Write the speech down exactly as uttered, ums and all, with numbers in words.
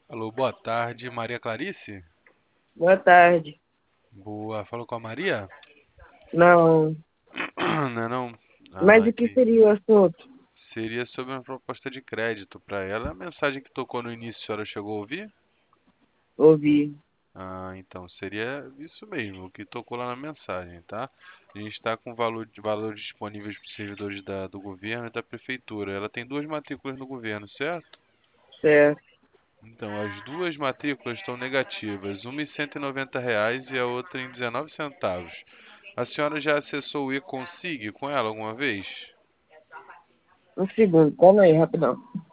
Alô, boa tarde, Maria Clarice? Boa tarde. Boa, falou com a Maria? Não, Não, é não? mas Ah, o que entendi. seria o assunto? Seria sobre uma proposta de crédito para ela. A mensagem que tocou no início, a senhora chegou a ouvir? Ouvir. Ah, então seria isso mesmo, o que tocou lá na mensagem, tá? A gente está com valor de valores disponíveis para os servidores da- do governo e da prefeitura. Ela tem duas matrículas no governo, certo? Certo. Então, as duas matrículas estão negativas, uma em cento e noventa reais e a outra em dezenove centavos. A senhora já acessou o e-Consig com ela alguma vez? Um segundo, calma aí, rapidão.